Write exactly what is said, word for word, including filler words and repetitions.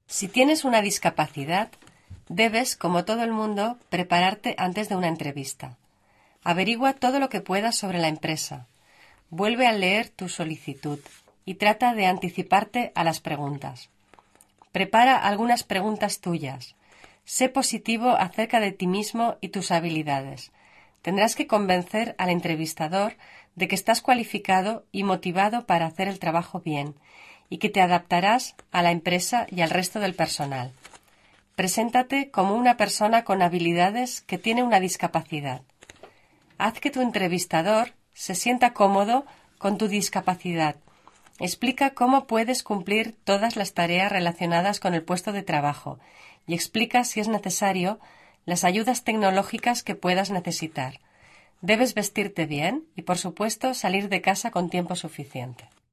Si tienes una discapacidad, debes, como todo el mundo, prepararte antes de una entrevista. Averigua todo lo que puedas sobre la empresa. Vuelve a leer tu solicitud y trata de anticiparte a las preguntas. Prepara algunas preguntas tuyas. Sé positivo acerca de ti mismo y tus habilidades. Tendrás que convencer al entrevistador de que estás cualificado y motivado para hacer el trabajo bien y que te adaptarás a la empresa y al resto del personal. Preséntate como una persona con habilidades que tiene una discapacidad. Haz que tu entrevistador se sienta cómodo con tu discapacidad. Explica cómo puedes cumplir todas las tareas relacionadas con el puesto de trabajo y explica, si es necesario, las ayudas tecnológicas que puedas necesitar. Debes vestirte bien y, por supuesto, salir de casa con tiempo suficiente.